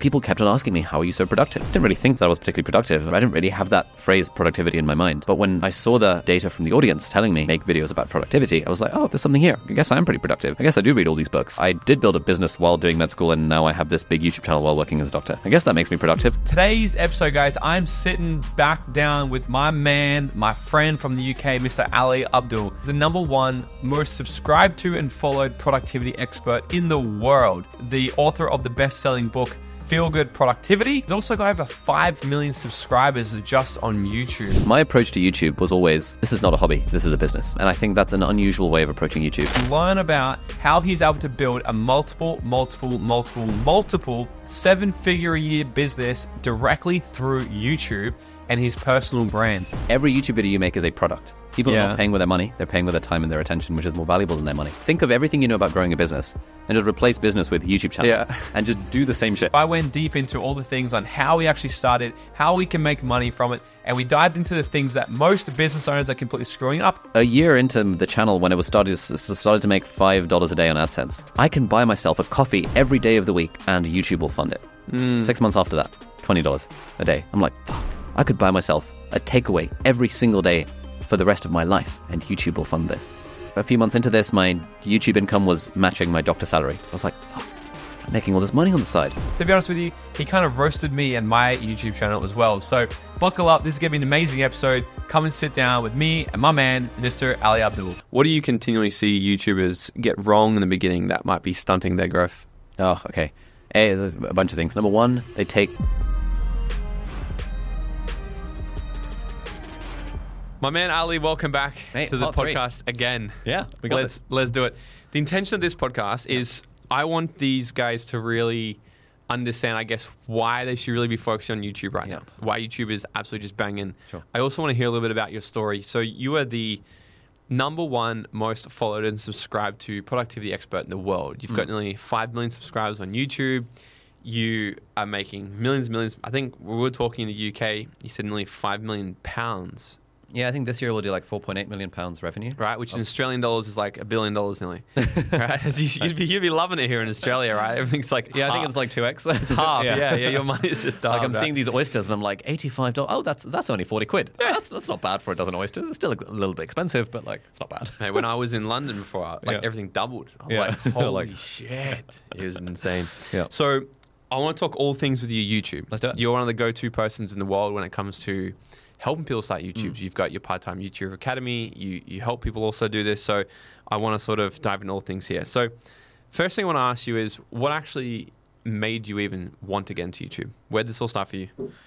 people kept on asking me, how are you so productive? I didn't really think that I was particularly productive. I didn't really have that phrase productivity in my mind. But when I saw the data from the audience telling me make videos about productivity, I was like, oh, there's something here. I guess I am pretty productive. I guess I do read all these books. I did build a business while doing med school, and now I have this big YouTube channel while working as a doctor. I guess that makes me productive. Today's episode, guys, I'm sitting back down with my man, my friend from the UK, Mr. Ali Abdaal, the #1 most subscribed to and followed productivity expert in the world, the author of the best-selling book, Feel Good Productivity. He's also got over 5 million subscribers just on YouTube. My approach to YouTube was always, this is not a hobby, this is a business. And I think that's an unusual way of approaching YouTube. Learn about how he's able to build a multiple 7-figure-a-year business directly through YouTube and his personal brand. Every YouTube video you make is a product. People are not paying with their money, they're paying with their time and their attention, which is more valuable than their money. Think of everything you know about growing a business and just replace business with YouTube channel and just do the same shit. I went deep into all the things on how we actually started, how we can make money from it, and we dived into the things that most business owners are completely screwing up. A year into the channel, when it was started to make $5 a day on AdSense, I can buy myself a coffee every day of the week and YouTube will fund it. 6 months after that, $20 a day. I'm like, fuck, I could buy myself a takeaway every single day for the rest of my life, and YouTube will fund this. A few months into this, my YouTube income was matching my doctor salary. I was like, fuck, I'm making all this money on the side. To be honest with you, he kind of roasted me and my YouTube channel as well. So buckle up, this is going to be an amazing episode. Come and sit down with me and my man, Mr. Ali Abdaal. What do you continually see YouTubers get wrong in the beginning that might be stunting their growth? Oh, okay. A bunch of things. Number one, they take... My man Ali, welcome back to the podcast again. Yeah, we got this. Let's do it. The intention of this podcast is I want these guys to really understand, I guess, why they should really be focusing on YouTube right now. Why YouTube is absolutely just banging. Sure. I also want to hear a little bit about your story. So you are the #1 most followed and subscribed to productivity expert in the world. You've got nearly 5 million subscribers on YouTube. You are making millions. I think we were talking in the UK, you said nearly £5 million. Yeah, I think this year we'll do like £4.8 million revenue. Right, which in Australian dollars is like $1 billion nearly. Right? You'd be loving it here in Australia, right? Everything's like I half. think it's like 2x. It's half, yeah. Your money is just like half. I'm seeing these oysters and I'm like, $85. Oh, that's only 40 quid. Yeah. That's not bad for a dozen oysters. It's still a little bit expensive, but like, it's not bad. Hey, when I was in London before, everything doubled. I was like, holy shit. It was insane. Yeah. So I want to talk all things with you, YouTube. Let's do it. You're one of the go-to persons in the world when it comes to helping people start YouTube. You've got your part-time YouTube Academy. You help people also do this. So I want to sort of dive into all things here. So first thing I want to ask you is, what actually made you even want to get into YouTube? Where did this all start for you?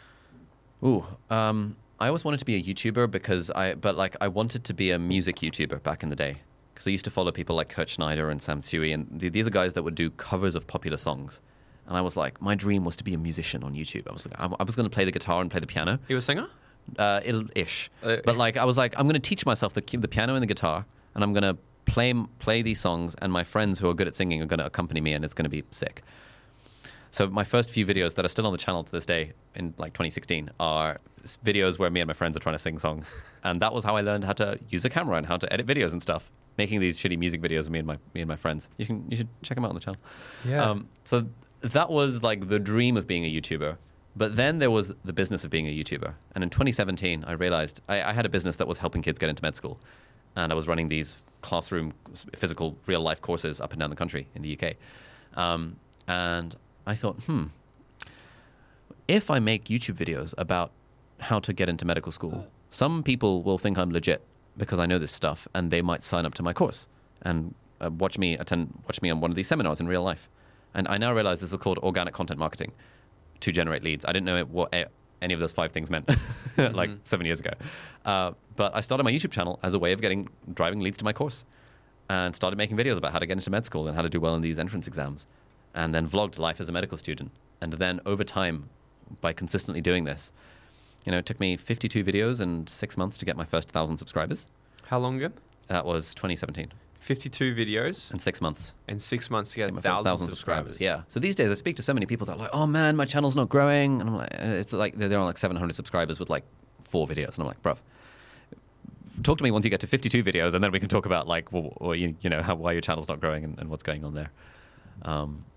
I always wanted to be a YouTuber because I wanted to be a music YouTuber back in the day. Because I used to follow people like Kurt Schneider and Sam Tsui, and these are guys that would do covers of popular songs. And I was like, my dream was to be a musician on YouTube. I was like, I was going to play the guitar and play the piano. You were a singer? Ish. But like, I was like, I'm going to teach myself the piano and the guitar, and I'm going to play these songs, and my friends who are good at singing are going to accompany me, and it's going to be sick. So my first few videos that are still on the channel to this day, in like 2016, are videos where me and my friends are trying to sing songs. And that was how I learned how to use a camera and how to edit videos and stuff. Making these shitty music videos with me and my friends. You should check them out on the channel. Yeah. So that was like the dream of being a YouTuber. But then there was the business of being a YouTuber. And in 2017, I realized I had a business that was helping kids get into med school. And I was running these classroom, physical, real-life courses up and down the country in the UK. And I thought, if I make YouTube videos about how to get into medical school, some people will think I'm legit because I know this stuff, and they might sign up to my course and watch me on one of these seminars in real life. And I now realize this is called organic content marketing, to generate leads. I didn't know what any of those 5 things meant like 7 years ago. But I started my YouTube channel as a way of driving leads to my course, and started making videos about how to get into med school and how to do well in these entrance exams, and then vlogged life as a medical student. And then over time, by consistently doing this, it took me 52 videos and 6 months to get my first 1,000 subscribers. How long ago? That was 2017. 52 videos. In 6 months. In 6 months to get 1,000 subscribers. Yeah. So these days I speak to so many people that are like, oh man, my channel's not growing. And I'm like, it's like they're on like 700 subscribers with like 4 videos. And I'm like, bruv, talk to me once you get to 52 videos, and then we can talk about like, why your channel's not growing and what's going on there.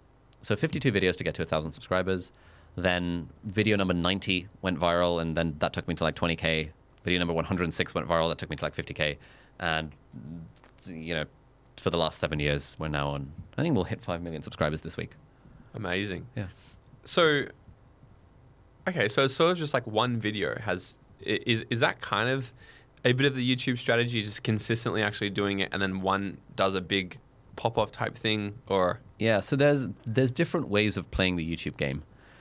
So 52 videos to get to 1,000 subscribers. Then video number 90 went viral, and then that took me to like 20K. Video number 106 went viral. That took me to like 50K. And, you know, for the last 7 years, we're now on, I think we'll hit 5 million subscribers this week. Amazing. Yeah. So, okay, so it's sort of just like one video is that kind of a bit of the YouTube strategy, just consistently actually doing it, and then one does a big pop-off type thing, or? Yeah, so there's different ways of playing the YouTube game.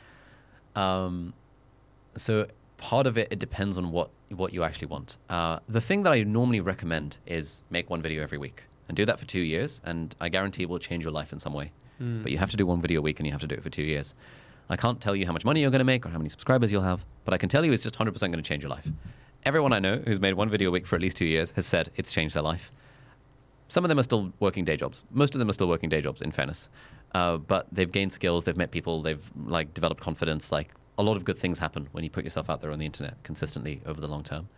So part of it depends on what you actually want. The thing that I normally recommend is make one video every week and do that for 2 years, and I guarantee it will change your life in some way. But you have to do one video a week, and you have to do it for 2 years. I can't tell you how much money you're going to make or how many subscribers you'll have, but I can tell you it's just 100% going to change your life. Everyone I know who's made one video a week for at least 2 years has said it's changed their life. Some of them are still working day jobs. Most of them are still working day jobs, in fairness. But they've gained skills, they've met people, they've like developed confidence. Like, a lot of good things happen when you put yourself out there on the internet consistently over the long term.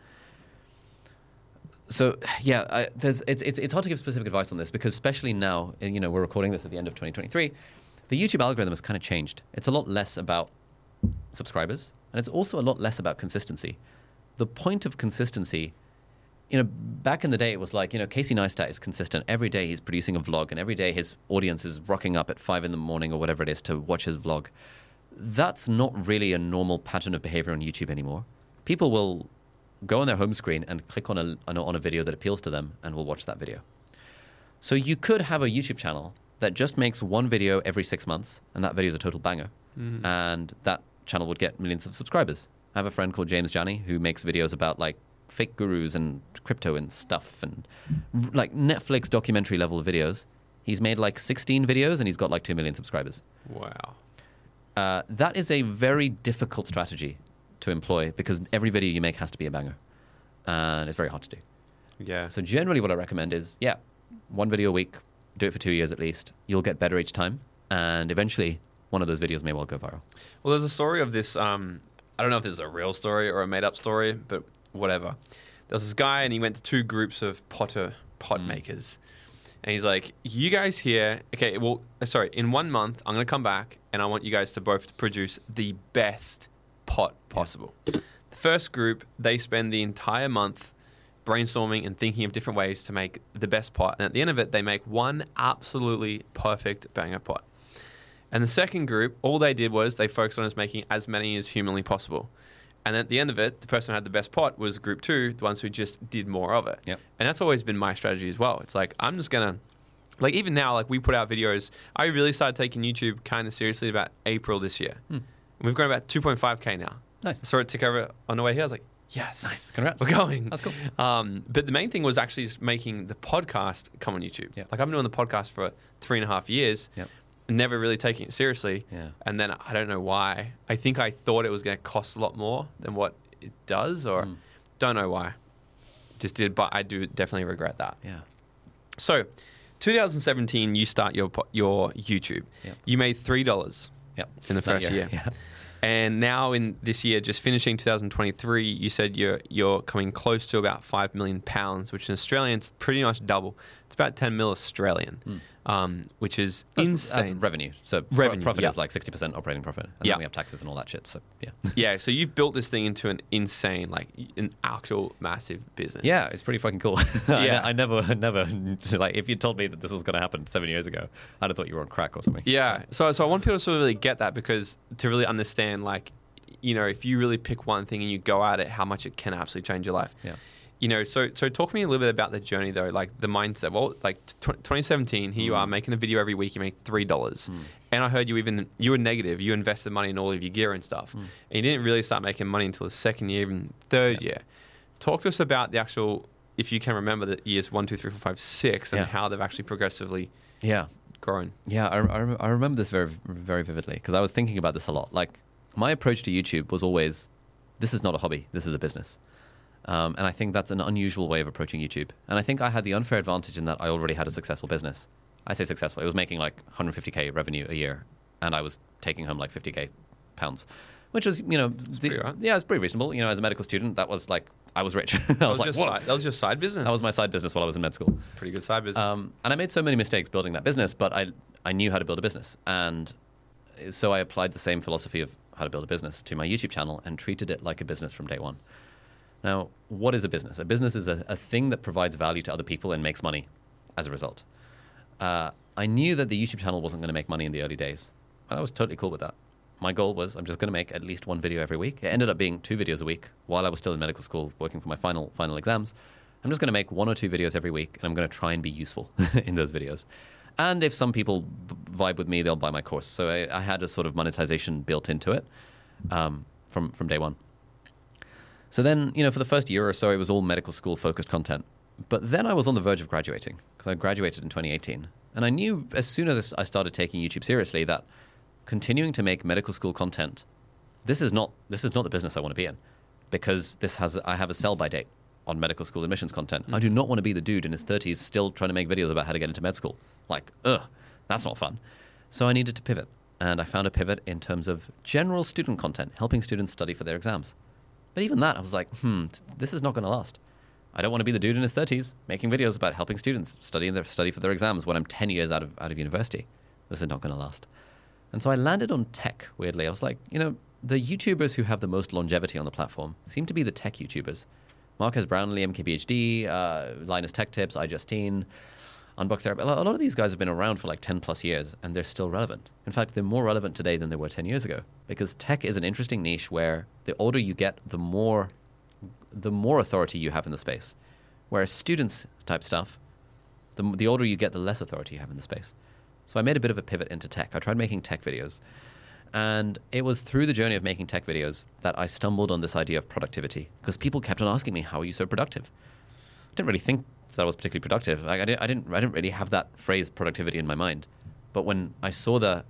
So yeah, it's hard to give specific advice on this, because especially now, you know, we're recording this at the end of 2023. The YouTube algorithm has kind of changed. It's a lot less about subscribers, and it's also a lot less about consistency. The point of consistency, you know, back in the day, it was like, you know, Casey Neistat is consistent. Every day he's producing a vlog, and every day his audience is rocking up at 5 a.m. or whatever it is to watch his vlog. That's not really a normal pattern of behavior on YouTube anymore. People will go on their home screen and click on a video that appeals to them, and will watch that video. So you could have a YouTube channel that just makes one video every 6 months, and that video is a total banger. And that channel would get millions of subscribers. I have a friend called James Janney who makes videos about like fake gurus and crypto and stuff, and like Netflix documentary level videos. He's made like 16 videos, and he's got like 2 million subscribers. Wow. That is a very difficult strategy to employ, because every video you make has to be a banger, and it's very hard to do. Yeah. So generally what I recommend is, yeah, one video a week, do it for 2 years at least. You'll get better each time, and eventually one of those videos may well go viral. Well, there's a story of this, I don't know if this is a real story or a made-up story, but whatever. There's this guy, and he went to 2 groups of pot makers. And he's like, you guys here, okay, well, sorry, in 1 month, I'm going to come back, and I want you guys to both produce the best pot possible. The first group, they spend the entire month brainstorming and thinking of different ways to make the best pot. And at the end of it, they make one absolutely perfect banger pot. And the second group, all they did was they focused on just making as many as humanly possible. And at the end of it, the person who had the best pot was group 2, the ones who just did more of it. Yep. And that's always been my strategy as well. It's like, I'm just going to, like, even now, like, we put out videos. I really started taking YouTube kind of seriously about April this year. We've grown about 2.5K now. Nice. I saw it tick over on the way here. I was like, yes. Nice. Congrats. We're going. That's cool. But the main thing was actually just making the podcast come on YouTube. Yep. Like, I've been doing the podcast for 3.5 years. Yep. Never really taking it seriously. Yeah. And then I don't know why. I think I thought it was going to cost a lot more than what it does, or don't know why. Just did, but I do definitely regret that. Yeah. So, 2017, you start your YouTube. Yep. You made $3 Yep. in the first year. Yeah. And now in this year, just finishing 2023, you said you're coming close to about £5 million, which in Australian, it's pretty much double. It's about 10 mil Australian, which is insane. That's revenue. So Revenue, profit yeah. is like 60% operating profit. And Yeah. then we have taxes and all that shit. So yeah. Yeah, so you've built this thing into an insane, like an actual massive business. Yeah, it's pretty fucking cool. Yeah. I never, like, if you told me that this was going to happen 7 years ago, I'd have thought you were on crack or something. Yeah, so I want people to sort of really get that, because to really understand, like, you know, if you really pick one thing and you go at it, how much it can absolutely change your life. Yeah. You know, so talk to me a little bit about the journey, though, like the mindset. Well, like 2017, here you are making a video every week, you make $3. And I heard you were negative. You invested money in all of your gear and stuff. And you didn't really start making money until the second year, even third year. Talk to us about the actual, if you can remember, the years 1, 2, 3, 4, 5, 6, and how they've actually progressively grown. Yeah, I remember this very, very vividly, because I was thinking about this a lot. Like, my approach to YouTube was always, this is not a hobby, this is a business. And I think that's an unusual way of approaching YouTube. And I think I had the unfair advantage in that I already had a successful business. I say successful. It was making like 150K revenue a year, and I was taking home like 50K pounds, which was, you know, yeah, it's pretty reasonable. You know, as a medical student, that was like, I was rich. That was your side business. That was my side business while I was in med school. It's a pretty good side business. And I made so many mistakes building that business, but I knew how to build a business. And so I applied the same philosophy of how to build a business to my YouTube channel and treated it like a business from day one. Now, what is a business? A business is a thing that provides value to other people and makes money as a result. I knew that the YouTube channel wasn't going to make money in the early days, and I was totally cool with that. My goal was I'm just going to make at least one video every week. It ended up being 2 videos a week while I was still in medical school working for my final exams. I'm just going to make 1 or 2 videos every week, and I'm going to try and be useful in those videos. And if some people vibe with me, they'll buy my course. So I had a sort of monetization built into it from day one. So then, for the first year or so, it was all medical school focused content. But then I was on the verge of graduating because I graduated in 2018. And I knew as soon as I started taking YouTube seriously that continuing to make medical school content, this is not the business I want to be in, because I have a sell-by date on medical school admissions content. I do not want to be the dude in his 30s still trying to make videos about how to get into med school. Like, that's not fun. So I needed to pivot. And I found a pivot in terms of general student content, helping students study for their exams. But even that, I was like, this is not going to last. I don't want to be the dude in his 30s making videos about helping students study for their exams when I'm 10 years out of university. This is not going to last. And so I landed on tech, weirdly. I was like, the YouTubers who have the most longevity on the platform seem to be the tech YouTubers. Marcus Brownlee, MKBHD, Linus Tech Tips, iJustine, Unbox Therapy. A lot of these guys have been around for like 10 plus years, and they're still relevant. In fact, they're more relevant today than they were 10 years ago, because tech is an interesting niche where the older you get, the more authority you have in the space. Whereas students type stuff, the older you get, the less authority you have in the space. So I made a bit of a pivot into tech. I tried making tech videos. And it was through the journey of making tech videos that I stumbled on this idea of productivity, because people kept on asking me, how are you so productive? I didn't really think that I was particularly productive. I didn't really have that phrase productivity in my mind. But when I saw the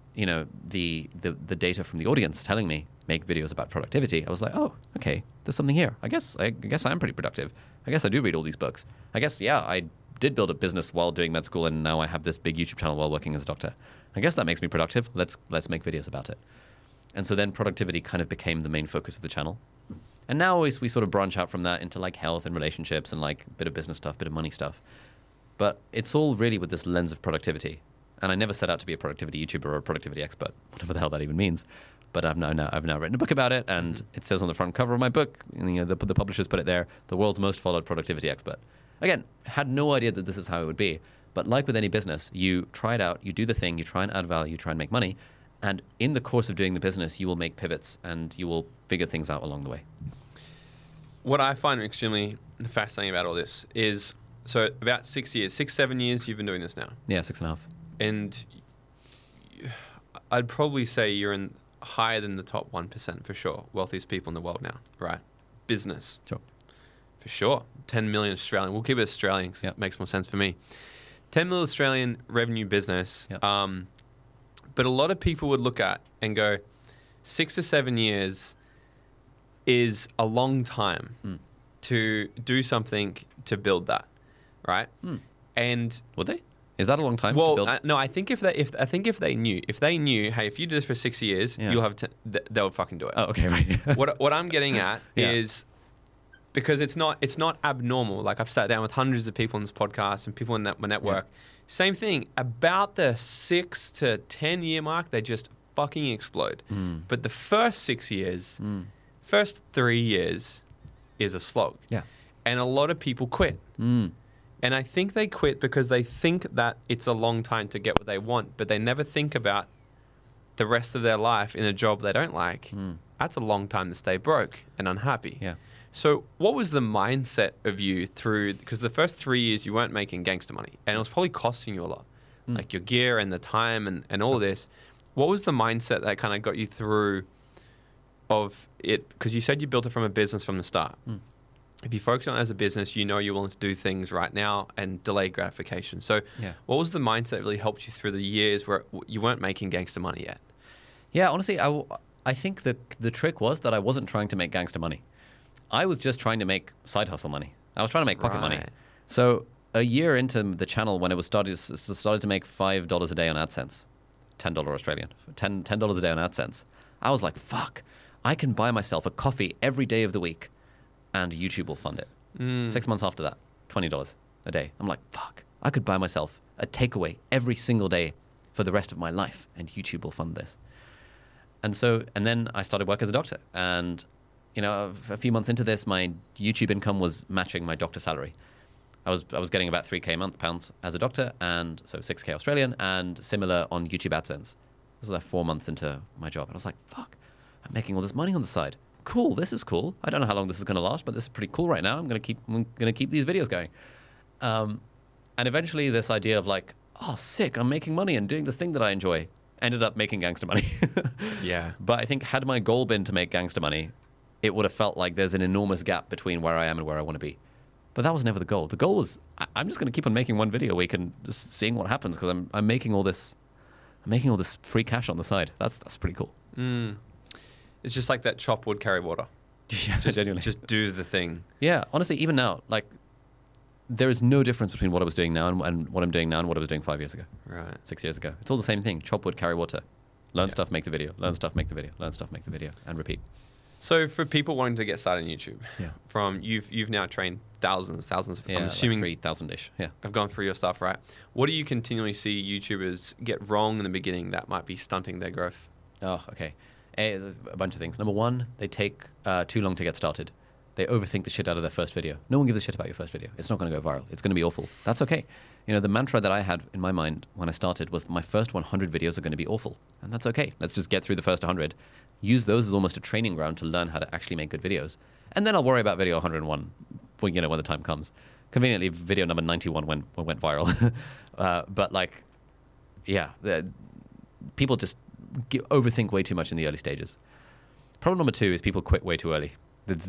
data from the audience telling me make videos about productivity, I was like, oh, okay, there's something here. I guess I am pretty productive. I guess I do read all these books. I guess, yeah, I did build a business while doing med school, and now I have this big YouTube channel while working as a doctor. I guess that makes me productive. Let's make videos about it. And so then productivity kind of became the main focus of the channel. And now we sort of branch out from that into like health and relationships and like a bit of business stuff, bit of money stuff. But it's all really with this lens of productivity. And I never set out to be a productivity YouTuber or a productivity expert, whatever the hell that even means. But I've now written a book about it, and it says on the front cover of my book, and, the publishers put it there, the world's most followed productivity expert. Again, had no idea that this is how it would be. But like with any business, you try it out, you do the thing, you try and add value, you try and make money. And in the course of doing the business, you will make pivots and you will figure things out along the way. What I find extremely fascinating about all this is, so about 7 years you've been doing this now. Yeah, 6.5. And I'd probably say you're in higher than the top 1% for sure. Wealthiest people in the world now, right? Business. Sure. For sure. 10 million Australian. We'll keep it Australian because it makes more sense for me. 10 million Australian revenue business. Yep. But a lot of people would look at and go, 6 to 7 years is a long time to do something to build that, right? And would they? Is that a long time? Well, to build? No. I think if they knew, hey, if you do this for 6 years, you'll have they would fucking do it. Oh, okay, right. What I'm getting at is, because it's not abnormal. Like, I've sat down with hundreds of people on this podcast and people in my network. Yeah. Same thing. About the 6 to 10 year mark, they just fucking explode. But the first 6 years, first 3 years is a slog. Yeah. And a lot of people quit. And I think they quit because they think that it's a long time to get what they want, but they never think about the rest of their life in a job they don't like. That's a long time to stay broke and unhappy. Yeah. So what was the mindset of you through, because the first 3 years you weren't making gangster money, and it was probably costing you a lot, like your gear and the time and all this. What was the mindset that kind of got you through of it? Because you said you built it from a business from the start. If you focus on it as a business, you're willing to do things right now and delay gratification. So what was the mindset that really helped you through the years where you weren't making gangster money yet? Yeah, honestly, I think the trick was that I wasn't trying to make gangster money. I was just trying to make side hustle money. I was trying to make pocket money. So a year into the channel, when it was started to make $5 a day on AdSense, $10 Australian, $10 a day on AdSense, I was like, fuck, I can buy myself a coffee every day of the week, and YouTube will fund it. 6 months after that, $20 a day. I'm like, fuck, I could buy myself a takeaway every single day for the rest of my life, and YouTube will fund this. And then I started work as a doctor. And, you know, a few months into this, my YouTube income was matching my doctor salary. I was getting about 3K a month pounds as a doctor, and so 6K Australian, and similar on YouTube AdSense. This was like 4 months into my job. And I was like, fuck, I'm making all this money on the side. Cool, this is cool. I don't know how long this is going to last, but this is pretty cool right now. I'm going to keep these videos going. And eventually this idea of like, oh, sick, I'm making money and doing this thing that I enjoy, ended up making gangster money. Yeah. But I think had my goal been to make gangster money, it would have felt like there's an enormous gap between where I am and where I want to be. But that was never the goal. The goal was, I'm just going to keep on making one video a week and just seeing what happens, because I'm making all this free cash on the side. That's pretty cool. It's just like that chop wood, carry water. Yeah, genuinely. Just do the thing. Yeah, honestly, even now, like, there is no difference between what I was doing now and what I'm doing now and what I was doing 5 years ago. Right. 6 years ago. It's all the same thing. Chop wood, carry water. Learn stuff, make the video. Learn stuff, make the video. Learn stuff, make the video. And repeat. So for people wanting to get started on YouTube, Yeah. from you've now trained thousands. Yeah, I'm assuming like 3,000-ish. Yeah. I've gone through your stuff, right? What do you continually see YouTubers get wrong in the beginning that might be stunting their growth? Oh, okay. A bunch of things. Number one, they take too long to get started. They overthink the shit out of their first video. No one gives a shit about your first video. It's not going to go viral. It's going to be awful. That's okay. You know, the mantra that I had in my mind when I started was my first 100 videos are going to be awful. And that's okay. Let's just get through the first 100. Use those as almost a training ground to learn how to actually make good videos. And then I'll worry about video 101 when the time comes. Conveniently, video number 91 went viral. But like, yeah, people just overthink way too much in the early stages. Problem number two is people quit way too early.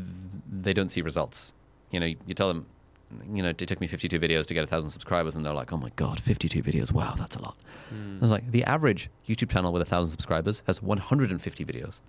They don't see results. You know, you tell them, you know, it took me 52 videos to get 1,000 subscribers, and they're like, oh my God, 52 videos. Wow, that's a lot. I was like, the average YouTube channel with 1,000 subscribers has 150 videos.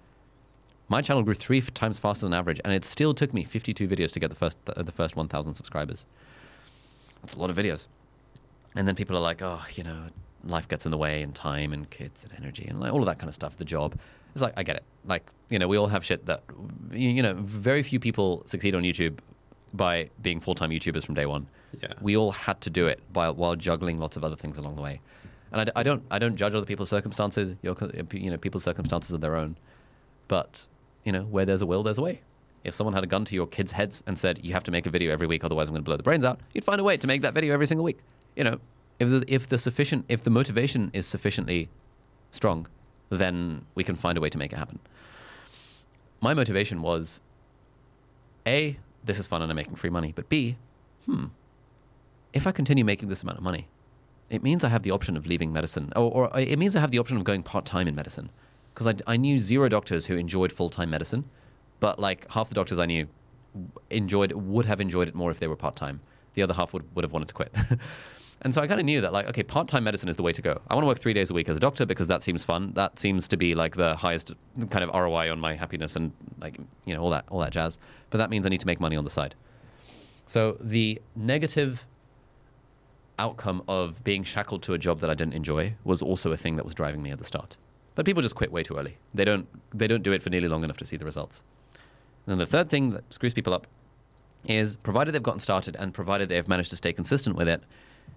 My channel grew 3 times faster than average, and it still took me 52 videos to get the first 1,000 subscribers. That's a lot of videos. And then people are like, oh, you know, life gets in the way, and time, and kids, and energy, and like all of that kind of stuff, the job. It's like, I get it. Like, you know, we all have shit that, you know, very few people succeed on YouTube by being full-time YouTubers from day one. Yeah. We all had to do it while juggling lots of other things along the way. And I don't judge other people's circumstances. You know, people's circumstances are their own. But, you know, where there's a will, there's a way. If someone had a gun to your kids' heads and said, you have to make a video every week, otherwise I'm going to blow the brains out, you'd find a way to make that video every single week. You know, if the motivation is sufficiently strong, then we can find a way to make it happen. My motivation was, A, this is fun and I'm making free money, but B, if I continue making this amount of money, it means I have the option of leaving medicine, or it means I have the option of going part-time in medicine. Because I knew 0 doctors who enjoyed full-time medicine, but like half the doctors I knew would have enjoyed it more if they were part-time. The other half would have wanted to quit. And so I kind of knew that, like, okay, part-time medicine is the way to go. I want to work 3 days a week as a doctor because that seems fun. That seems to be like the highest kind of ROI on my happiness and, like, you know, all that jazz. But that means I need to make money on the side. So the negative outcome of being shackled to a job that I didn't enjoy was also a thing that was driving me at the start. But people just quit way too early. They don't do it for nearly long enough to see the results. And then the third thing that screws people up is, provided they've gotten started and provided they've managed to stay consistent with it,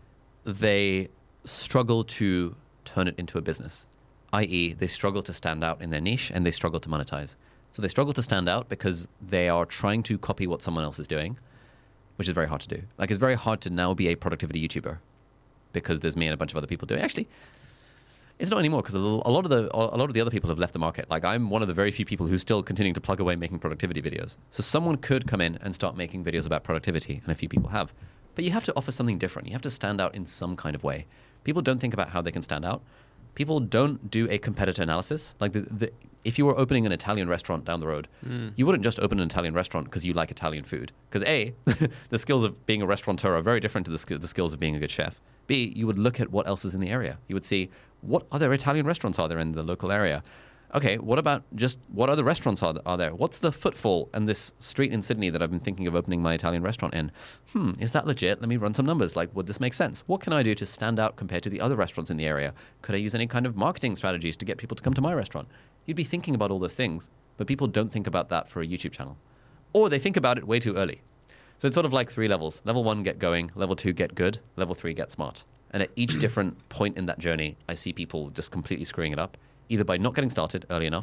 they struggle to turn it into a business, i.e. they struggle to stand out in their niche and they struggle to monetize. So they struggle to stand out because they are trying to copy what someone else is doing, which is very hard to do. Like, it's very hard to now be a productivity YouTuber because there's me and a bunch of other people doing it. Actually, it's not anymore because a lot of the other people have left the market. Like, I'm one of the very few people who's still continuing to plug away making productivity videos. So someone could come in and start making videos about productivity, and a few people have. But you have to offer something different. You have to stand out in some kind of way. People don't think about how they can stand out. People don't do a competitor analysis. Like, if you were opening an Italian restaurant down the road, you wouldn't just open an Italian restaurant because you like Italian food. Because A, the skills of being a restaurateur are very different to the skills of being a good chef. B, you would look at what else is in the area. You would see, what other Italian restaurants are there in the local area? Okay, what other restaurants are there? What's the footfall in this street in Sydney that I've been thinking of opening my Italian restaurant in? Is that legit? Let me run some numbers. Like, would this make sense? What can I do to stand out compared to the other restaurants in the area? Could I use any kind of marketing strategies to get people to come to my restaurant? You'd be thinking about all those things, but people don't think about that for a YouTube channel. Or they think about it way too early. So it's sort of like 3 levels. Level 1, get going. Level 2, get good. Level 3, get smart. And at each different point in that journey, I see people just completely screwing it up, either by not getting started early enough,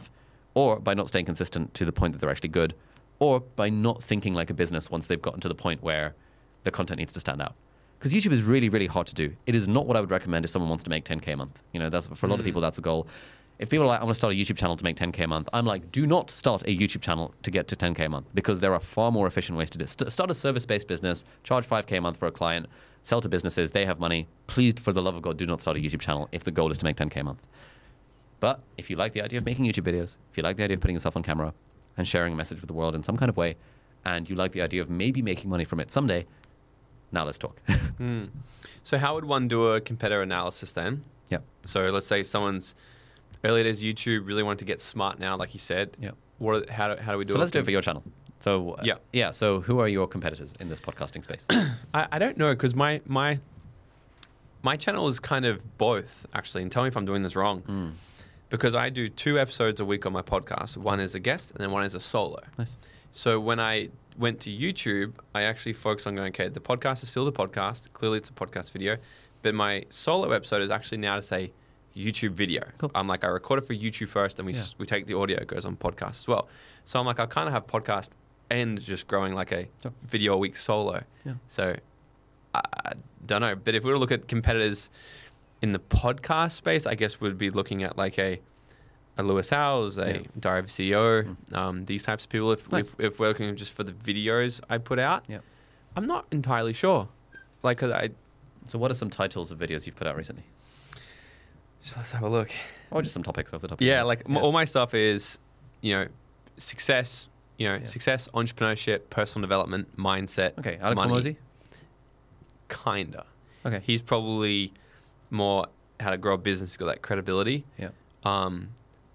or by not staying consistent to the point that they're actually good, or by not thinking like a business once they've gotten to the point where the content needs to stand out. Because YouTube is really, really hard to do. It is not what I would recommend if someone wants to make 10K a month. You know, that's for a lot of people, that's a goal. If people are like, I want to start a YouTube channel to make 10K a month, I'm like, do not start a YouTube channel to get to 10K a month, because there are far more efficient ways to do it. Start a service-based business, charge 5K a month for a client, sell to businesses, they have money. Please, for the love of God, do not start a YouTube channel if the goal is to make 10K a month. But if you like the idea of making YouTube videos, if you like the idea of putting yourself on camera and sharing a message with the world in some kind of way, and you like the idea of maybe making money from it someday, now let's talk. So how would one do a competitor analysis then? Yeah. So let's say someone's early days YouTube, really wanted to get smart now, like you said. Yeah. How do we do it? So let's do it for your channel. So yeah. So who are your competitors in this podcasting space? I don't know, because my channel is kind of both, actually, and tell me if I'm doing this wrong. Because I do 2 episodes a week on my podcast. One is a guest and then one is a solo. Nice. So when I went to YouTube, I actually focused on going, okay, the podcast is still the podcast. Clearly it's a podcast video. But my solo episode is actually now to say YouTube video. Cool. I'm like, I record it for YouTube first, and we take the audio, it goes on podcast as well. So I'm like, I kind of have podcast and just growing like a video a week solo. Yeah. So I don't know. But if we were to look at competitors in the podcast space, I guess we'd be looking at like a Lewis Howes, a Diary of a CEO, these types of people. If we're looking just for the videos I put out, I'm not entirely sure. Like, So what are some titles of videos you've put out recently? Just let's have a look. Or just some topics off the top. Yeah, like all my stuff is, success, success, entrepreneurship, personal development, mindset. Okay, Alex money. Hormozi? Kinda. Okay. He's probably more how to grow a business, got that credibility. Yeah. I'm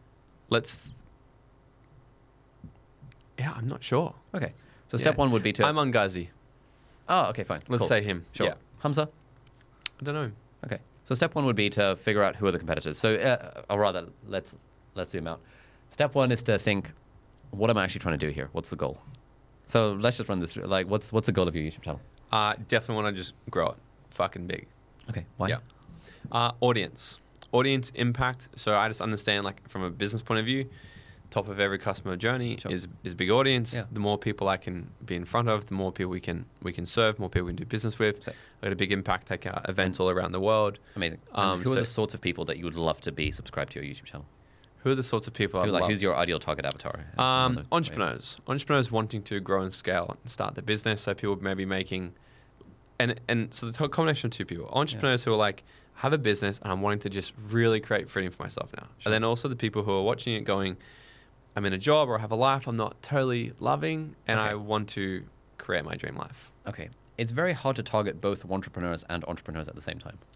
not sure. Okay. So step one would be to... I'm on Ghazi. Oh, okay, fine. Let's Cool. say him. Sure. Yeah. Hamza? I don't know. Okay. So step one would be to figure out who are the competitors. So, or rather, let's zoom out. Step one is to think, what am I actually trying to do here? What's the goal? So let's just run this through. Like, what's the goal of your YouTube channel? Definitely want to just grow it fucking big. Okay. Why? Yeah. Audience impact. So I just understand, like, from a business point of view, top of every customer journey is a big audience. Yeah. The more people I can be in front of, the more people we can serve, more people we can do business with. Sick. I got a big impact, take out events all around the world. Amazing. And who are the sorts of people that you would love to be subscribed to your YouTube channel? Who are the sorts of people Who's your ideal target avatar? Entrepreneurs. Entrepreneurs wanting to grow and scale and start their business. So people maybe making, and so the combination of 2 people. Entrepreneurs who are like, have a business and I'm wanting to just really create freedom for myself now. Sure. And then also the people who are watching it going, I'm in a job or I have a life I'm not totally loving, and I want to create my dream life. Okay. It's very hard to target both entrepreneurs and entrepreneurs at the same time.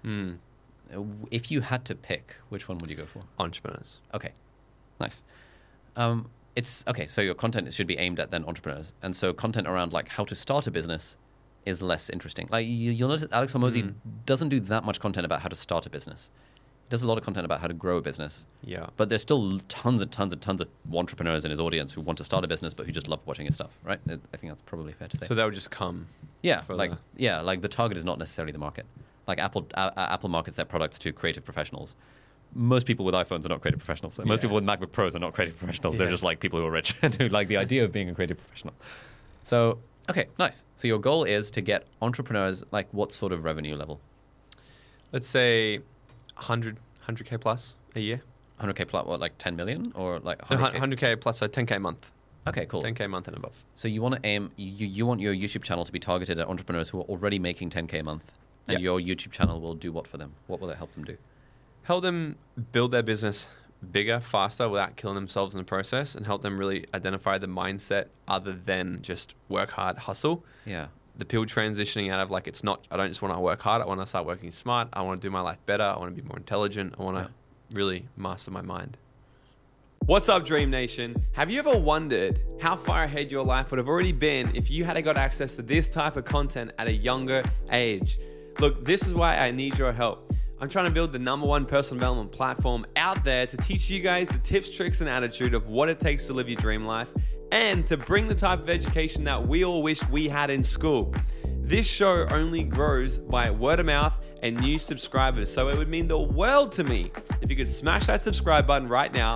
If you had to pick, which one would you go for? Entrepreneurs. Okay. Nice. It's okay. So your content should be aimed at then entrepreneurs. And so content around like how to start a business is less interesting. Like you'll notice Alex Hormozi doesn't do that much content about how to start a business. He does a lot of content about how to grow a business. Yeah. But there's still tons and tons and tons of entrepreneurs in his audience who want to start a business, but who just love watching his stuff, right? I think that's probably fair to say. So that would just come. Yeah. Like the target is not necessarily the market. Like Apple markets their products to creative professionals. Most people with iPhones are not creative professionals. So most people with MacBook Pros are not creative professionals. They're just like people who are rich and who like the idea of being a creative professional. So, okay, nice. So your goal is to get entrepreneurs, like what sort of revenue level? Let's say 100K plus a year. 100K plus, what, like 10 million or like 100K? 100K plus, so 10K a month. Okay, cool. 10K a month and above. So you want to aim, you want your YouTube channel to be targeted at entrepreneurs who are already making 10K a month. And your YouTube channel will do what for them? What will it help them do? Help them build their business bigger, faster, without killing themselves in the process, and help them really identify the mindset other than just work hard, hustle. Yeah. The people transitioning out of like, it's not, I don't just want to work hard. I want to start working smart. I want to do my life better. I want to be more intelligent. I want to really master my mind. What's up, Dream Nation? Have you ever wondered how far ahead your life would have already been if you had got access to this type of content at a younger age? Look, this is why I need your help. I'm trying to build the #1 personal development platform out there to teach you guys the tips, tricks, and attitude of what it takes to live your dream life, and to bring the type of education that we all wish we had in school. This show only grows by word of mouth and new subscribers, so it would mean the world to me if you could smash that subscribe button right now,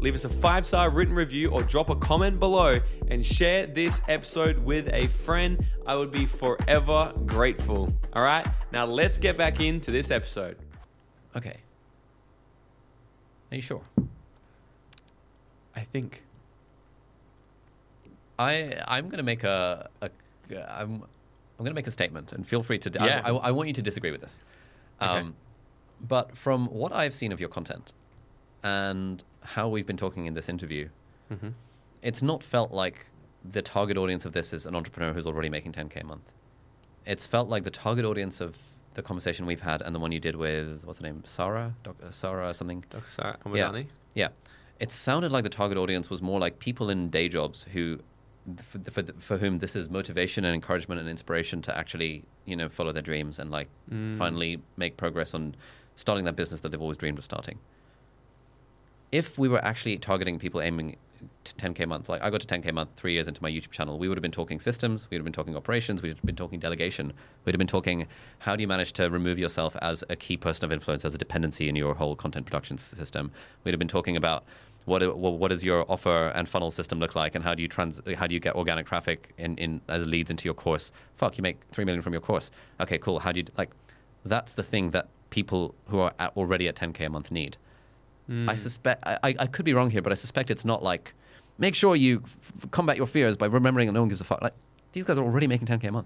leave us a 5-star written review or drop a comment below and share this episode with a friend. I would be forever grateful. All right, now let's get back into this episode. Okay. Are you sure? I think. I'm going to make I'm going to make a statement, and feel free to. Yeah. I want you to disagree with this. Okay. But from what I've seen of your content and how we've been talking in this interview, it's not felt like the target audience of this is an entrepreneur who's already making 10K a month. It's felt like the target audience of the conversation we've had and the one you did with, what's her name, Sarah? Sarah something? Dr. Sarah Yeah. Yeah. It sounded like the target audience was more like people in day jobs who, for whom this is motivation and encouragement and inspiration to actually, follow their dreams and finally make progress on starting that business that they've always dreamed of starting. If we were actually targeting people aiming to 10K a month, like I got to 10K a month 3 years into my YouTube channel, we would have been talking systems, we would have been talking operations, we would have been talking delegation, we'd have been talking how do you manage to remove yourself as a key person of influence, as a dependency in your whole content production system. We'd have been talking about what does your offer and funnel system look like, and how do you get organic traffic in as leads into your course? Fuck, you make 3 million from your course. Okay, cool. How do you that's the thing that people who are already at 10K a month need. I suspect, I could be wrong here, but I suspect it's not like, make sure you combat your fears by remembering that no one gives a fuck. Like, these guys are already making 10K a month.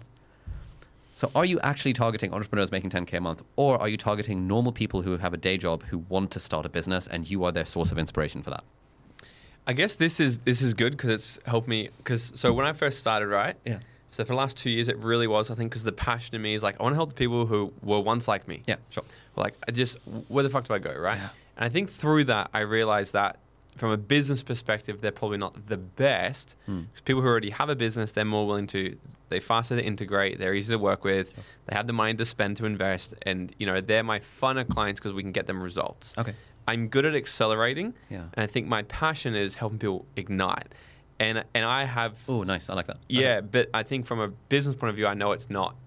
So are you actually targeting entrepreneurs making 10K a month, or are you targeting normal people who have a day job who want to start a business and you are their source of inspiration for that? I guess this is good because it's helped me. So when I first started, right? Yeah. So for the last 2 years, it really was, I think, because the passion in me is like, I want to help the people who were once like me. Yeah, sure. Like, where the fuck do I go, right? Yeah. And I think through that, I realized that from a business perspective, they're probably not the best. Because people who already have a business, they're more willing to, they're faster to integrate, they're easy to work with, they have the money to spend, to invest, and they're my funner clients because we can get them results. Okay. I'm good at accelerating, Yeah. and I think my passion is helping people ignite. And I have... Oh, nice. I like that. Yeah, Okay. but I think from a business point of view, I know it's not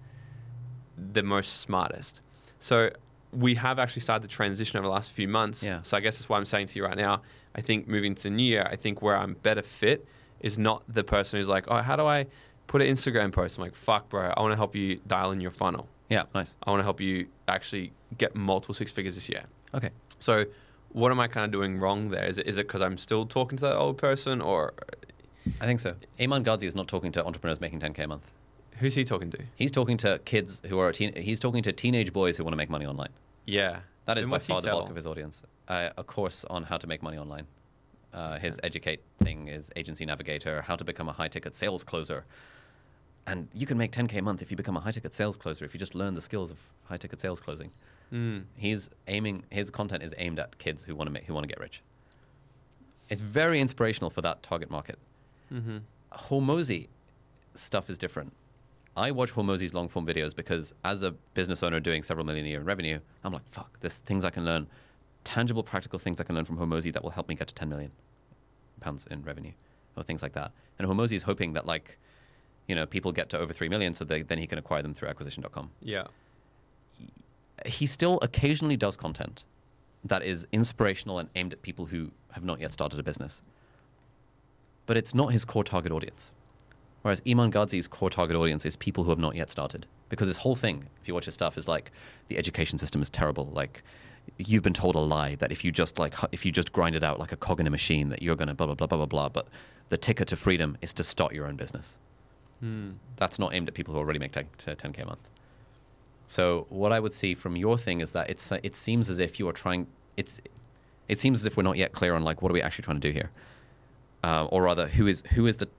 the most smartest. So we have actually started the transition over the last few months. Yeah. So I guess that's why I'm saying to you right now, I think moving to the new year, I think where I'm better fit is not the person who's like, oh, how do I put an Instagram post? I'm like, fuck, bro, I want to help you dial in your funnel. Yeah, nice. I want to help you actually get multiple 6 figures this year. Okay. So what am I kind of doing wrong there? Is it because I'm still talking to that old person, or... I think so. Ayman Ghazi is not talking to entrepreneurs making 10K a month. Who's he talking to? He's talking to kids who are he's talking to teenage boys who want to make money online. Yeah. That is And by what's he far the sell? bulk of his audience. A course on how to make money online. His sense. educate thing is Agency Navigator, how to become a high-ticket sales closer. And you can make 10K a month if you become a high-ticket sales closer, if you just learn the skills of high-ticket sales closing. His content is aimed at kids who want to get rich. It's very inspirational for that target market. Hormozi stuff is different. I watch Hormozi's long-form videos because as a business owner doing several million a year in revenue, I'm like, fuck, there's things I can learn, tangible, practical things I can learn from Hormozi that will help me get to 10 million pounds in revenue or things like that. And Hormozi is hoping that people get to over 3 million so then he can acquire them through acquisition.com. Yeah. He still occasionally does content that is inspirational and aimed at people who have not yet started a business. But it's not his core target audience. Whereas Ayman Ghazi's core target audience is people who have not yet started. Because his whole thing, if you watch his stuff, is like, the education system is terrible. Like, you've been told a lie that if you just grind it out like a cog in a machine, that you're going to blah, blah, blah, blah, blah, blah. But the ticket to freedom is to start your own business. That's not aimed at people who already make 10K a month. So what I would see from your thing is that it seems as if you are trying, it seems as if we're not yet clear on like, what are we actually trying to do here? Or rather, who is the...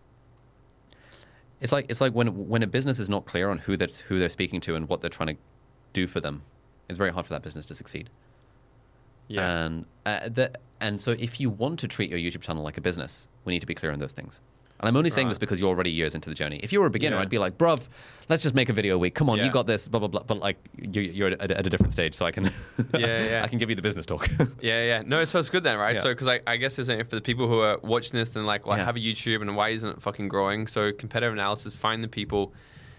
It's like when a business is not clear on who they're speaking to and what they're trying to do for them, it's very hard for that business to succeed. Yeah. And so if you want to treat your YouTube channel like a business, we need to be clear on those things. And I'm only saying this because you're already years into the journey. If you were a beginner, Yeah. I'd be like, bruv, let's just make a video a week. Come on, Yeah. you got this, blah, blah, blah. But like, you're at a different stage, so I can, Yeah. I can give you the business talk. Yeah. No, so it's good then, right? Yeah. So, because I guess there's for the people who are watching this and like, well, I Yeah. have a YouTube and why isn't it fucking growing? So competitive analysis, find the people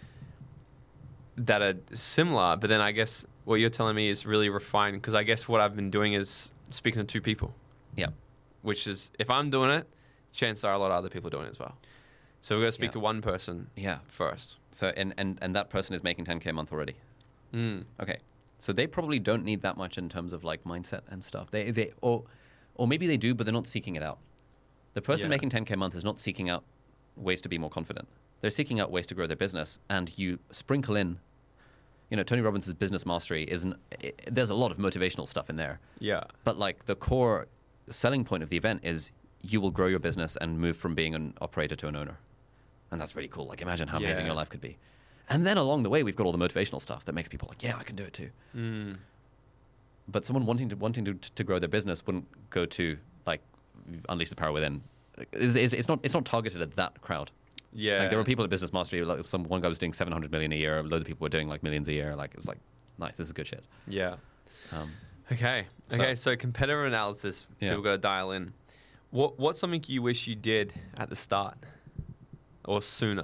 that are similar. But then I guess what you're telling me is really refined, because I guess what I've been doing is speaking to two people. Yeah. which is if I'm doing it, chances are a lot of other people are doing it as well. So we're going to speak Yeah. to one person first. So and that person is making 10K a month already. Mm. Okay. So they probably don't need that much in terms of like mindset and stuff. Or maybe they do, but they're not seeking it out. The person Yeah. making 10K a month is not seeking out ways to be more confident. They're seeking out ways to grow their business, and you sprinkle in, Tony Robbins' business mastery there's a lot of motivational stuff in there. Yeah. But like the core selling point of the event is you will grow your business and move from being an operator to an owner. And that's really cool. Like imagine how amazing Yeah. your life could be. And then along the way, we've got all the motivational stuff that makes people like, yeah, I can do it too. Mm. But someone wanting to grow their business wouldn't go to like unleash the power within. It's not targeted at that crowd. Yeah. Like there were people at Business Mastery. Like one guy was doing 700 million a year. Loads of people were doing like millions a year. Like it was like, nice. This is good shit. Yeah. Um, Okay. So competitor analysis. Yeah. People got to dial in. What's something you wish you did at the start, or sooner?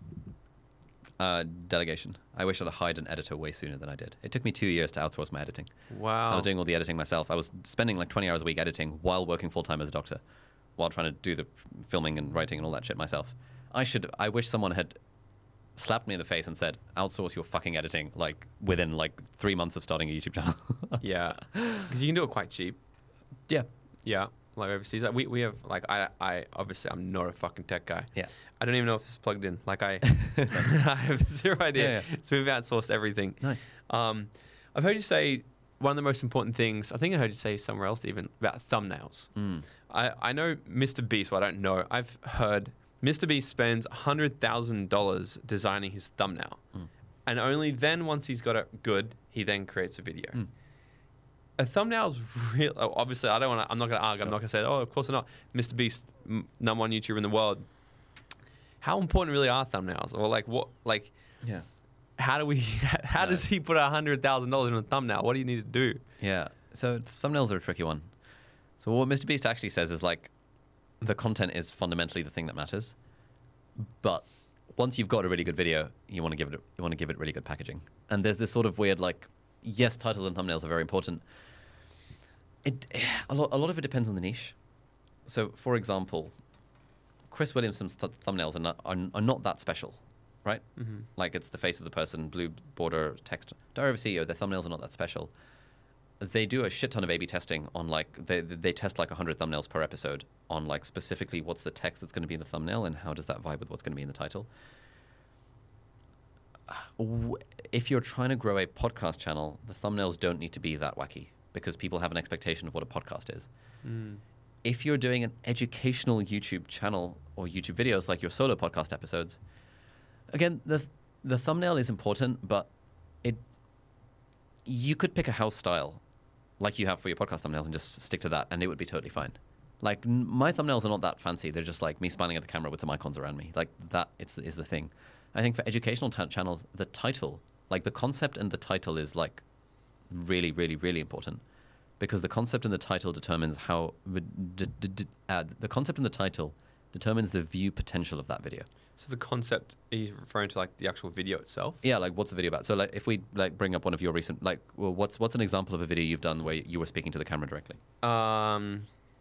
Delegation. I wish I'd hired an editor way sooner than I did. It took me 2 years to outsource my editing. Wow. I was doing all the editing myself. I was spending like 20 hours a week editing while working full time as a doctor, while trying to do the filming and writing and all that shit myself. I wish someone had slapped me in the face and said, outsource your fucking editing like within like 3 months of starting a YouTube channel. Yeah. Because you can do it quite cheap. Yeah. Yeah. Like overseas. Like we have like I obviously I'm not a fucking tech guy. Yeah. I don't even know if it's plugged in. Like I I have zero idea. Yeah. So we've outsourced everything. Nice. I've heard you say one of the most important things, I think I heard you say somewhere else even, about thumbnails. Mm. I know Mr. Beast, well, I don't know. I've heard Mr. Beast spends $100,000 designing his thumbnail. Mm. And only then, once he's got it good, he then creates a video. Mm. A thumbnail's real. Obviously, I'm not going to argue. I'm not going to say, oh, of course not. Mr. Beast, number one YouTuber in the world. How important really are thumbnails? Or like what? Like, Yeah. how does he put $100,000 in a thumbnail? What do you need to do? Yeah. So thumbnails are a tricky one. So what Mr. Beast actually says is like, the content is fundamentally the thing that matters. But once you've got a really good video, you want to give it really good packaging. And there's this sort of weird like, yes, titles and thumbnails are very important. A lot of it depends on the niche. So, for example, Chris Williamson's thumbnails are not that special, right? Mm-hmm. Like it's the face of the person, blue border, text. Diary of a CEO, their thumbnails are not that special. They do a shit ton of A/B testing on like they test like 100 thumbnails per episode on like specifically what's the text that's going to be in the thumbnail and how does that vibe with what's going to be in the title. If you're trying to grow a podcast channel, the thumbnails don't need to be that wacky because people have an expectation of what a podcast is. Mm. If you're doing an educational YouTube channel or YouTube videos like your solo podcast episodes, again, the thumbnail is important, but you could pick a house style like you have for your podcast thumbnails and just stick to that, and it would be totally fine. Like my thumbnails are not that fancy; they're just like me smiling at the camera with some icons around me. Like that is the thing. I think for educational channels, the title, like the concept and the title, is like really, really, really important. Because the concept and the title determines how the concept and the title determines the view potential of that video. So the concept, he's referring to like the actual video itself? Yeah, like what's the video about? So like if we like bring up one of your recent, like, well, what's an example of a video you've done where you were speaking to the camera directly? I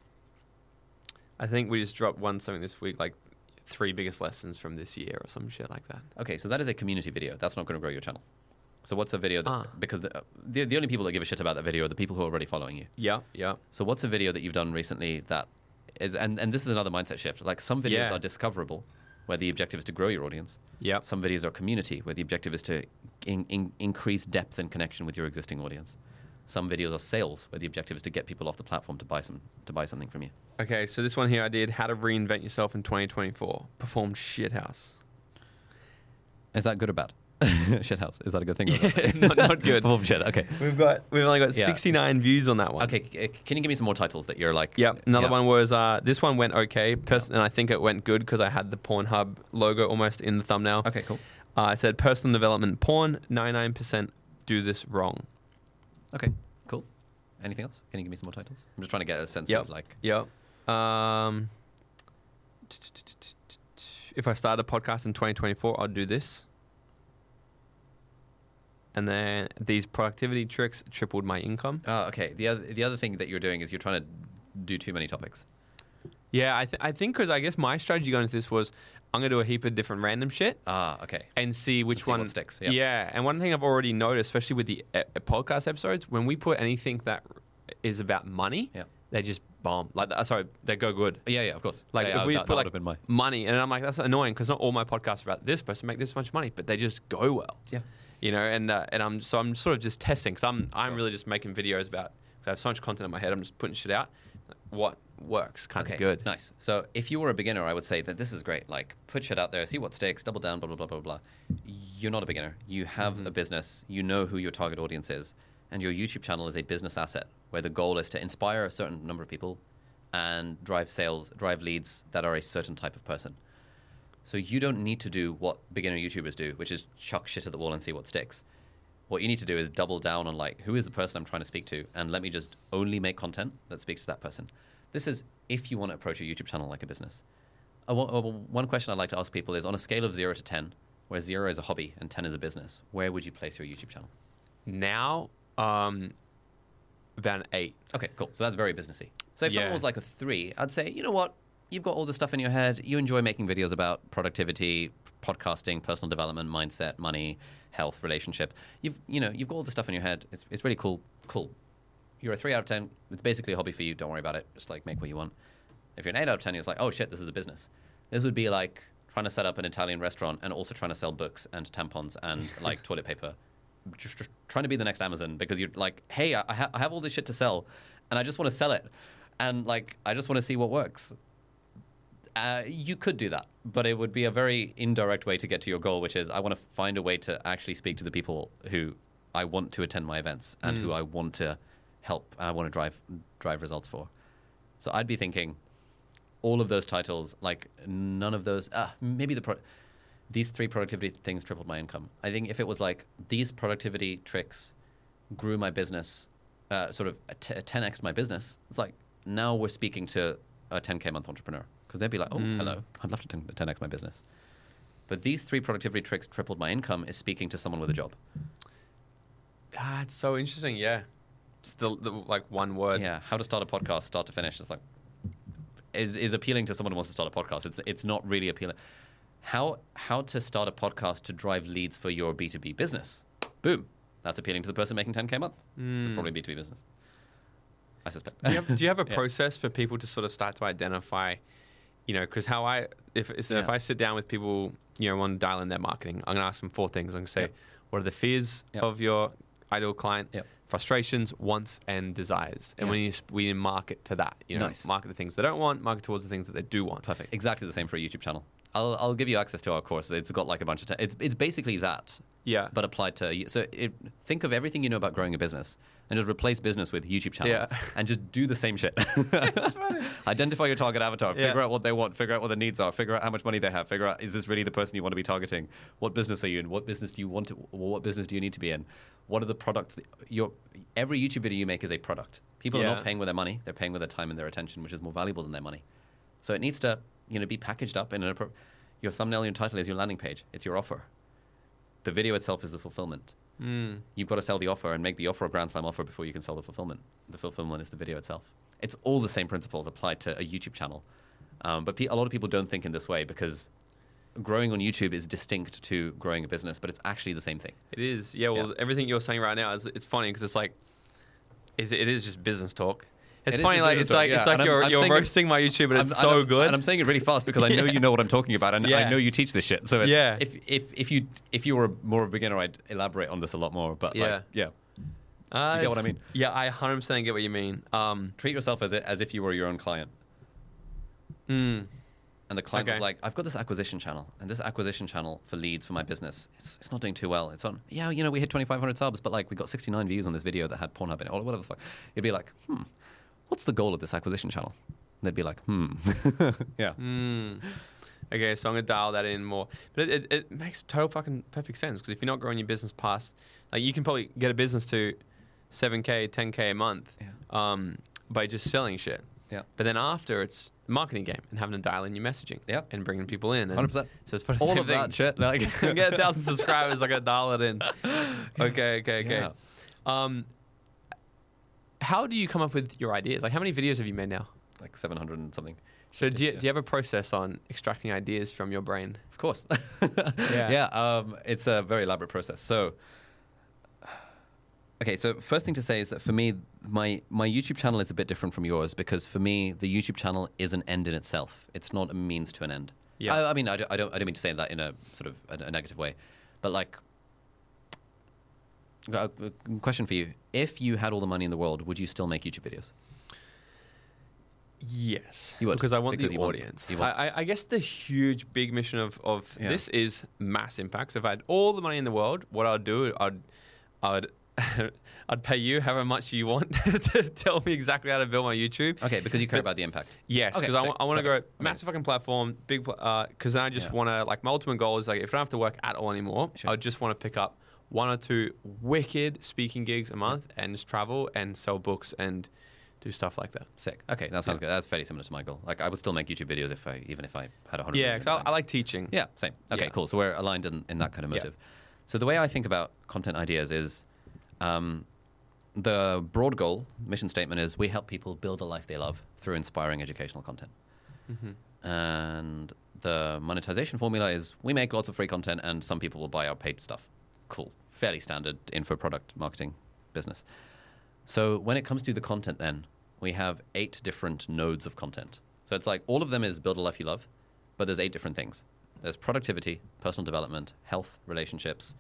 think we just dropped something this week, like 3 biggest lessons from this year or some shit like that. Okay, so that is a community video. That's not going to grow your channel. So what's a video that, because the only people that give a shit about that video are the people who are already following you. Yeah, yeah. So what's a video that you've done recently that is, and this is another mindset shift. Like some videos are discoverable, where the objective is to grow your audience. Yeah. Some videos are community, where the objective is to increase depth and connection with your existing audience. Some videos are sales, where the objective is to get people off the platform to buy something from you. Okay, so this one here I did, how to reinvent yourself in 2024. Performed shithouse. Is that good or bad? Shithouse. Is that a good thing? Or a bad thing? not good. Performed shit. Okay. We've only got 69 views on that one. Okay. Can you give me some more titles that you're like? Yep. Another one was this one went okay, and I think it went good because I had the Pornhub logo almost in the thumbnail. Okay. Cool. I said personal development porn. 99% do this wrong. Okay. Cool. Anything else? Can you give me some more titles? I'm just trying to get a sense of like. Yep. If I start a podcast in 2024, I'll do this. And then these productivity tricks tripled my income. Oh, okay. The other thing that you're doing is you're trying to do too many topics. Yeah, I think because I guess my strategy going into this was I'm going to do a heap of different random shit Okay. and see which See one what sticks, yeah. Yeah, and one thing I've already noticed, especially with the podcast episodes, when we put anything that is about money, Yeah. they just bomb. Like, sorry, they go good. Yeah, of course. Like Yeah, if we that put would like have been my. money, and I'm like, that's annoying because not all my podcasts are about this person make this much money, but they just go well. Yeah. You know, and I'm sort of just testing because I'm Sure. really just making videos about because I have so much content in my head. I'm just putting shit out. What works kind of good. Nice. So if you were a beginner, I would say that this is great. Like, put shit out there, see what sticks, double down, blah, blah, blah, blah, blah. You're not a beginner. You have a business. You know who your target audience is. And your YouTube channel is a business asset where the goal is to inspire a certain number of people and drive sales, drive leads that are a certain type of person. So you don't need to do what beginner YouTubers do, which is chuck shit at the wall and see what sticks. What you need to do is double down on, like, who is the person I'm trying to speak to, and let me just only make content that speaks to that person. This is if you want to approach a YouTube channel like a business. One question I'd like to ask people is, on a scale of 0 to 10, where 0 is a hobby and 10 is a business, where would you place your YouTube channel? Now, about an 8. Okay, cool. So that's very businessy. So if someone Yeah. was like a 3, I'd say, you know what? You've got all this stuff in your head. You enjoy making videos about productivity, podcasting, personal development, mindset, money, health, relationship. You've got all this stuff in your head. It's really cool. Cool. You're a 3 out of 10. It's basically a hobby for you. Don't worry about it. Just like make what you want. If you're an 8 out of 10, it's like, oh shit, this is a business. This would be like trying to set up an Italian restaurant and also trying to sell books and tampons and like toilet paper. Just trying to be the next Amazon because you're like, hey, I have all this shit to sell and I just want to sell it. And like, I just want to see what works. You could do that, but it would be a very indirect way to get to your goal, which is I want to find a way to actually speak to the people who I want to attend my events and who I want to help. I want to drive results for. So I'd be thinking all of those titles, like none of those, maybe these 3 productivity things tripled my income. I think if it was like these productivity tricks grew my business, sort of 10x my business, it's like now we're speaking to a 10K month entrepreneur. Because they'd be like, oh, hello, I'd love to 10x my business. But these 3 productivity tricks tripled my income is speaking to someone with a job. It's so interesting. Yeah, it's the like one word. Yeah, how to start a podcast, start to finish. It's like is appealing to someone who wants to start a podcast. It's not really appealing. How to start a podcast to drive leads for your B2B business? Boom, that's appealing to the person making 10K a month. Probably B2B business, I suspect. Do you have a Yeah. process for people to sort of start to identify? You know, because if I sit down with people, want to dial in their marketing, I'm going to ask them 4 things. I'm going to say, what are the fears of your ideal client, frustrations, wants, and desires? And we market to that. Nice. Market the things they don't want, market towards the things that they do want. Perfect. Exactly the same for a YouTube channel. I'll give you access to our course. It's got like a bunch of it's basically that. Yeah. But applied to think of everything you know about growing a business and just replace business with YouTube channel and just do the same shit. That's funny. Identify your target avatar, figure out what they want, figure out what their needs are, figure out how much money they have, figure out is this really the person you want to be targeting? What business are you in? What business do you want to? What business do you need to be in? What are the products? Every YouTube video you make is a product. People are not paying with their money; they're paying with their time and their attention, which is more valuable than their money. So it needs to be packaged up in your thumbnail, your title is your landing page. It's your offer. The video itself is the fulfillment. You've got to sell the offer and make the offer a Grand Slam offer before you can sell the fulfillment. The fulfillment is the video itself. It's all the same principles applied to a YouTube channel. But a lot of people don't think in this way because growing on YouTube is distinct to growing a business, but it's actually the same thing. It is. Yeah, well, everything you're saying right now, it's funny because it's like, it is just business talk. It's funny, like it's like you're roasting my YouTube, and it's so good. And I'm saying it really fast because I know you know what I'm talking about, and I know you teach this shit. So if you were more of a beginner, I'd elaborate on this a lot more. But you get what I mean? Yeah, I 100% get what you mean. Treat yourself as if you were your own client. And the client was like, I've got this acquisition channel, and this acquisition channel for leads for my business, it's not doing too well. It's on, we hit 2,500 subs, but like we got 69 views on this video that had Pornhub in it, or whatever the fuck. You'd be like, what's the goal of this acquisition channel? And they'd be like, yeah. Okay, so I'm going to dial that in more. But it makes total fucking perfect sense because if you're not growing your business past, like you can probably get a business to 7K, 10K a month by just selling shit. Yeah. But then after, it's a marketing game and having to dial in your messaging and bringing people in. 100%. So it's probably all the of same that shit. Like, get 1,000 subscribers, I got to dial it in. Okay. Yeah. How do you come up with your ideas? Like, how many videos have you made now? Like 700 and something. So do you have a process on extracting ideas from your brain? Of course. Yeah. It's a very elaborate process. So, okay, so first thing to say is that for me, my YouTube channel is a bit different from yours because for me, the YouTube channel is an end in itself. It's not a means to an end. Yeah. I mean, I don't mean to say that in a sort of a negative way, but like, a question for you: if you had all the money in the world, would you still make YouTube videos? Yes, you would, because I want because the you want- audience. you want- I guess the huge, big mission of Yeah. this is mass impact. So if I had all the money in the world, what I'd do, I'd I'd pay you however much you want to tell me exactly how to build my YouTube. Okay, because you care about the impact. Yes, Okay, because sick. I want to grow Perfect. Amazing. massive fucking platform, big. Because then I just Yeah. want to, like, my ultimate goal is, like, if I don't have to work at all anymore, Sure. I just want to pick up 1 or 2 wicked speaking gigs a month and just travel and sell books and do stuff like that. Sick. Okay, that sounds good. That's fairly similar to my goal. Like, I would still make YouTube videos even if I had 100. Yeah, million in the because bank. I like teaching. Yeah, same. Okay, Yeah. cool. So we're aligned in that kind of Yeah. motive. So the way I think about content ideas is the broad goal, mission statement is we help people build a life they love through inspiring educational content. Mm-hmm. And the monetization formula is we make lots of free content and some people will buy our paid stuff. Cool. Fairly standard info product marketing business. So when it comes to the content then, we have 8 different nodes of content. So it's like all of them is build a life you love, but there's 8 different things. There's productivity, personal development, health, relationships,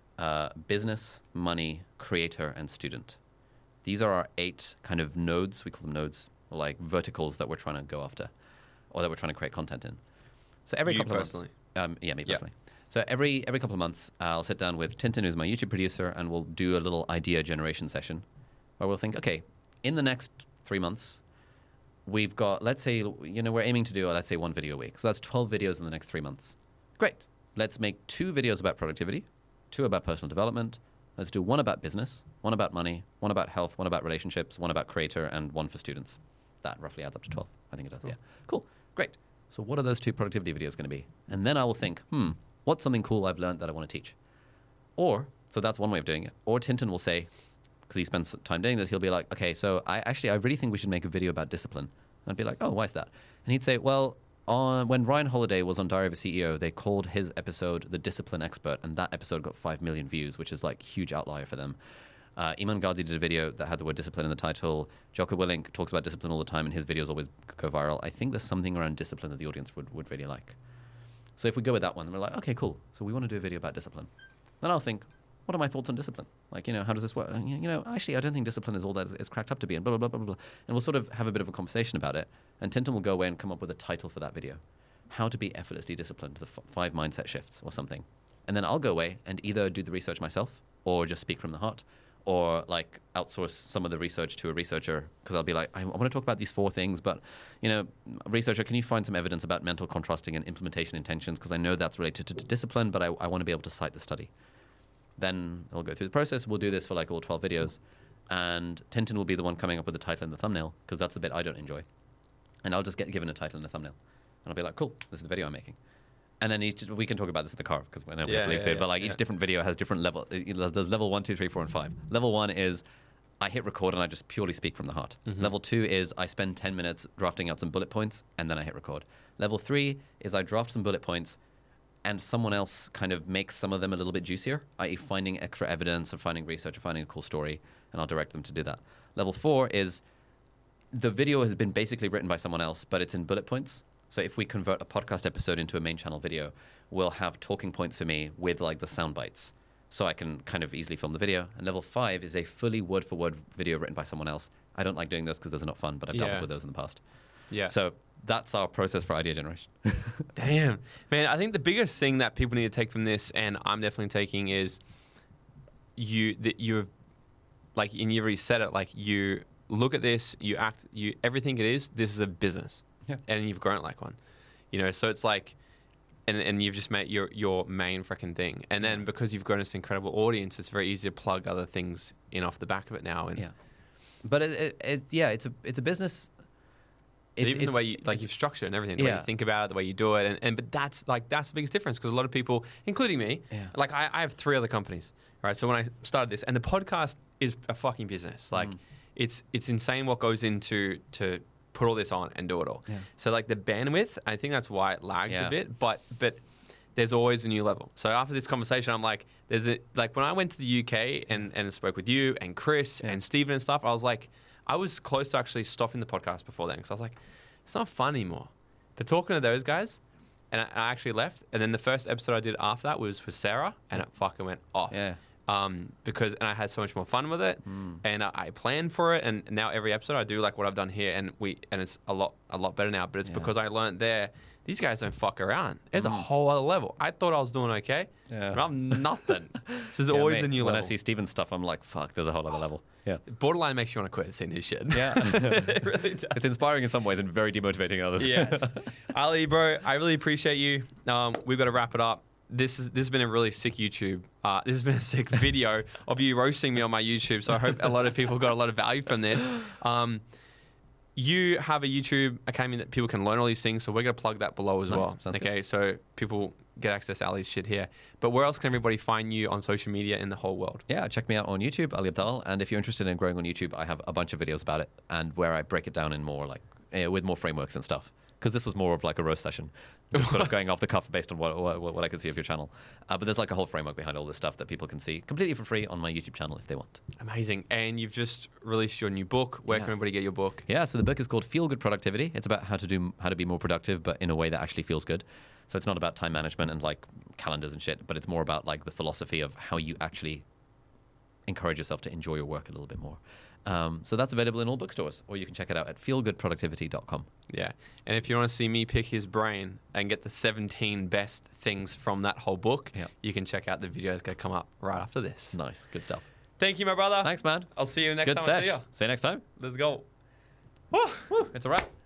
business, money, creator, and student. These are our 8 kind of nodes. We call them nodes, or like verticals that we're trying to go after, or that we're trying to create content in. So every You couple personally? of months, yeah, me Yeah. personally. So every couple of months, I'll sit down with Tintin, who's my YouTube producer, and we'll do a little idea generation session, where we'll think, okay, in the next 3 months, we've got, let's say, we're aiming to do, let's say, 1 video a week. So that's 12 videos in the next 3 months. Great. Let's make 2 videos about productivity, 2 about personal development. Let's do 1 about business, 1 about money, 1 about health, 1 about relationships, 1 about creator, and 1 for students. That roughly adds up to 12. I think it does. Cool. Yeah. Cool. Great. So what are those 2 productivity videos going to be? And then I will think, what's something cool I've learned that I want to teach? Or, so that's one way of doing it. Or Tintin will say, because he spends time doing this, he'll be like, okay, so I really think we should make a video about discipline. And I'd be like, oh, why is that? And he'd say, well, when Ryan Holiday was on Diary of a CEO, they called his episode The Discipline Expert, and that episode got 5 million views, which is like a huge outlier for them. Iman Ghazi did a video that had the word discipline in the title. Jocko Willink talks about discipline all the time, and his videos always go viral. I think there's something around discipline that the audience would really like. So if we go with that one, then we're like, okay, cool. So we want to do a video about discipline. Then I'll think, what are my thoughts on discipline? Like, how does this work? And, actually, I don't think discipline is all that it's cracked up to be, and blah, blah, blah, blah, blah. And we'll sort of have a bit of a conversation about it. And Tintin will go away and come up with a title for that video. How to be effortlessly disciplined, the 5 mindset shifts or something. And then I'll go away and either do the research myself or just speak from the heart or like outsource some of the research to a researcher because I'll be like, I want to talk about these 4 things, but, researcher, can you find some evidence about mental contrasting and implementation intentions? Because I know that's related to discipline, but I want to be able to cite the study. Then I'll go through the process. We'll do this for like all 12 videos. And Tintin will be the one coming up with the title and the thumbnail because that's the bit I don't enjoy. And I'll just get given a title and a thumbnail. And I'll be like, cool, this is the video I'm making. And then we can talk about this in the car because we're but like each different video has different level. There's level 1, 2, 3, 4, and 5. Level 1 is I hit record and I just purely speak from the heart. Mm-hmm. Level 2 is I spend 10 minutes drafting out some bullet points and then I hit record. Level 3 is I draft some bullet points and someone else kind of makes some of them a little bit juicier, i.e. finding extra evidence or finding research or finding a cool story, and I'll direct them to do that. Level 4 is the video has been basically written by someone else, but it's in bullet points. So if we convert a podcast episode into a main channel video, we'll have talking points for me with like the sound bites. So I can kind of easily film the video. And level 5 is a fully word-for-word video written by someone else. I don't like doing those because those are not fun, but I've dealt with those in the past. Yeah. So that's our process for idea generation. Damn. Man, I think the biggest thing that people need to take from this, and I'm definitely taking, is you've like, and you already said it, like you look at this, everything it is, this is a business. Yeah. And you've grown it like one. So it's like, and you've just made your main freaking thing. And then because you've grown this incredible audience, it's very easy to plug other things in off the back of it now. And yeah. But it's a business. Even the way you've structured and everything, the way you think about it, the way you do it, but that's the biggest difference because a lot of people, including me, like I have 3 other companies, right? So when I started this, and the podcast is a fucking business. Like it's insane what goes into put all this on and do it all. Yeah. So like the bandwidth, I think that's why it lags Yeah. a bit, but there's always a new level. So after this conversation, I'm like, like when I went to the UK and spoke with you and Chris and Steven and stuff, I was like, I was close to actually stopping the podcast before then because I was like, it's not fun anymore. But talking to those guys, and I actually left. And then the first episode I did after that was with Sarah, and it fucking went off. Yeah. Because I had so much more fun with it, and I planned for it. And now every episode I do like what I've done here, and it's a lot better now. But it's because I learned there. These guys don't fuck around. It's a whole other level. I thought I was doing okay. Yeah. But I'm nothing. This is always mate, the new when level. I see Steven's stuff, I'm like, fuck, there's a whole other level. Yeah. Borderline makes you want to quit seeing his shit. Yeah. It really does. It's inspiring in some ways and very demotivating in others. Yes. Ali, bro, I really appreciate you. We've got to wrap it up. This has been a really sick YouTube. This has been a sick video of you roasting me on my YouTube. So I hope a lot of people got a lot of value from this. You have a YouTube academy that people can learn all these things. So we're going to plug that below as well. Sounds okay. So people get access to Ali's shit here. But where else can everybody find you on social media in the whole world? Yeah, check me out on YouTube, Ali Abdaal. And if you're interested in growing on YouTube, I have a bunch of videos about it and where I break it down in more like with more frameworks and stuff. Because this was more of like a roast session, just sort of going off the cuff based on what I could see of your channel. But there's like a whole framework behind all this stuff that people can see completely for free on my YouTube channel if they want. Amazing. And you've just released your new book. Where can everybody get your book? Yeah, so the book is called Feel Good Productivity. It's about how to be more productive, but in a way that actually feels good. So it's not about time management and like calendars and shit, but it's more about like the philosophy of how you actually encourage yourself to enjoy your work a little bit more. So that's available in all bookstores, or you can check it out at feelgoodproductivity.com. Yeah. And if you want to see me pick his brain and get the 17 best things from that whole book, you can check out the videos that come up right after this. Nice. Good stuff. Thank you, my brother. Thanks, man. I'll see you next Good time sesh. I see you. See you next time. Let's go. Woo, it's a wrap.